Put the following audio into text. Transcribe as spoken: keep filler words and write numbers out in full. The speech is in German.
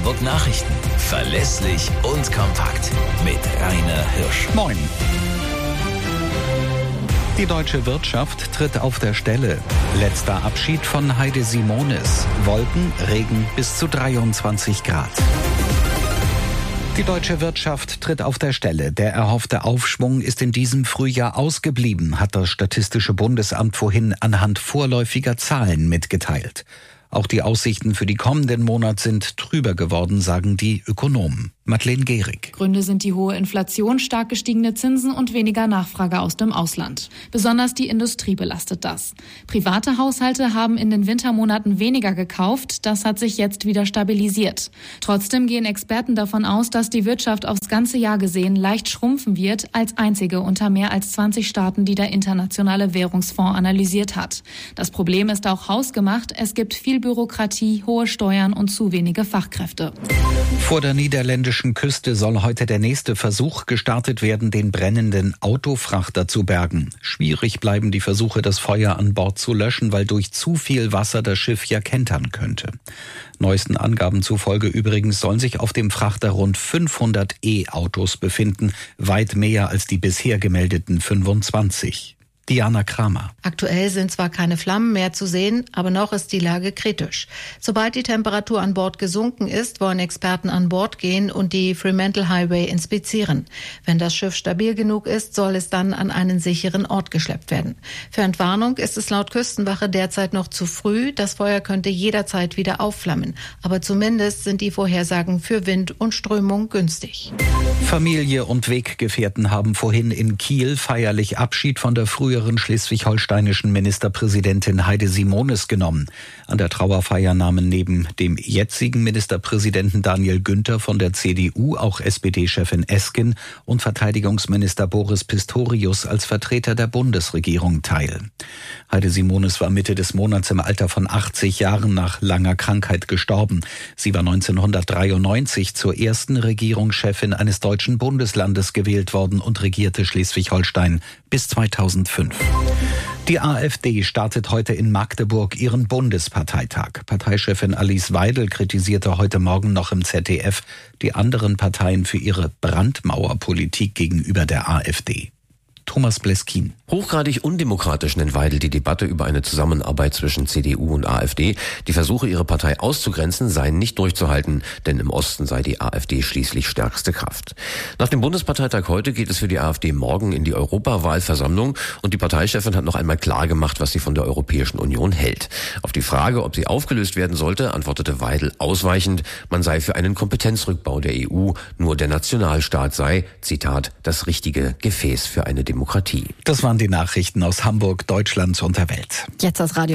Hamburg Nachrichten. Verlässlich und kompakt. Mit Rainer Hirsch. Moin. Die deutsche Wirtschaft tritt auf der Stelle. Letzter Abschied von Heide Simonis. Wolken, Regen bis zu dreiundzwanzig Grad. Die deutsche Wirtschaft tritt auf der Stelle. Der erhoffte Aufschwung ist in diesem Frühjahr ausgeblieben, hat das Statistische Bundesamt vorhin anhand vorläufiger Zahlen mitgeteilt. Auch die Aussichten für die kommenden Monate sind trüber geworden, sagen die Ökonomen. Madeleine Gehrig. Gründe sind die hohe Inflation, stark gestiegene Zinsen und weniger Nachfrage aus dem Ausland. Besonders die Industrie belastet das. Private Haushalte haben in den Wintermonaten weniger gekauft. Das hat sich jetzt wieder stabilisiert. Trotzdem gehen Experten davon aus, dass die Wirtschaft aufs ganze Jahr gesehen leicht schrumpfen wird, als einzige unter mehr als zwanzig Staaten, die der Internationale Währungsfonds analysiert hat. Das Problem ist auch hausgemacht. Es gibt viel Bürokratie, hohe Steuern und zu wenige Fachkräfte. Vor der niederländischen Küste soll heute der nächste Versuch gestartet werden, den brennenden Autofrachter zu bergen. Schwierig bleiben die Versuche, das Feuer an Bord zu löschen, weil durch zu viel Wasser das Schiff ja kentern könnte. Neuesten Angaben zufolge übrigens sollen sich auf dem Frachter rund fünfhundert E-Autos befinden, weit mehr als die bisher gemeldeten fünfundzwanzig. Diana Kramer. Aktuell sind zwar keine Flammen mehr zu sehen, aber noch ist die Lage kritisch. Sobald die Temperatur an Bord gesunken ist, wollen Experten an Bord gehen und die Fremantle Highway inspizieren. Wenn das Schiff stabil genug ist, soll es dann an einen sicheren Ort geschleppt werden. Für Entwarnung ist es laut Küstenwache derzeit noch zu früh. Das Feuer könnte jederzeit wieder aufflammen. Aber zumindest sind die Vorhersagen für Wind und Strömung günstig. Familie und Weggefährten haben vorhin in Kiel feierlich Abschied von der früheren schleswig-holsteinischen Ministerpräsidentin Heide Simonis genommen. An der Trauerfeier nahmen neben dem jetzigen Ministerpräsidenten Daniel Günther von der C D U auch S P D-Chefin Esken und Verteidigungsminister Boris Pistorius als Vertreter der Bundesregierung teil. Heide Simonis war Mitte des Monats im Alter von achtzig Jahren nach langer Krankheit gestorben. Sie war neunzehnhundertdreiundneunzig zur ersten Regierungschefin eines deutschen Bundeslandes gewählt worden und regierte Schleswig-Holstein bis zweitausendfünf. Die AfD startet heute in Magdeburg ihren Bundesparteitag. Parteichefin Alice Weidel kritisierte heute Morgen noch im Z D F die anderen Parteien für ihre Brandmauerpolitik gegenüber der AfD. Thomas Bleskin. Hochgradig undemokratisch nennt Weidel die Debatte über eine Zusammenarbeit zwischen C D U und AfD. Die Versuche, ihre Partei auszugrenzen, seien nicht durchzuhalten, denn im Osten sei die AfD schließlich stärkste Kraft. Nach dem Bundesparteitag heute geht es für die AfD morgen in die Europawahlversammlung und die Parteichefin hat noch einmal klar gemacht, was sie von der Europäischen Union hält. Auf die Frage, ob sie aufgelöst werden sollte, antwortete Weidel ausweichend, man sei für einen Kompetenzrückbau der E U, nur der Nationalstaat sei, Zitat, das richtige Gefäß für eine Demokratie. Das waren die Nachrichten aus Hamburg, Deutschland und der Welt. Jetzt das Radio.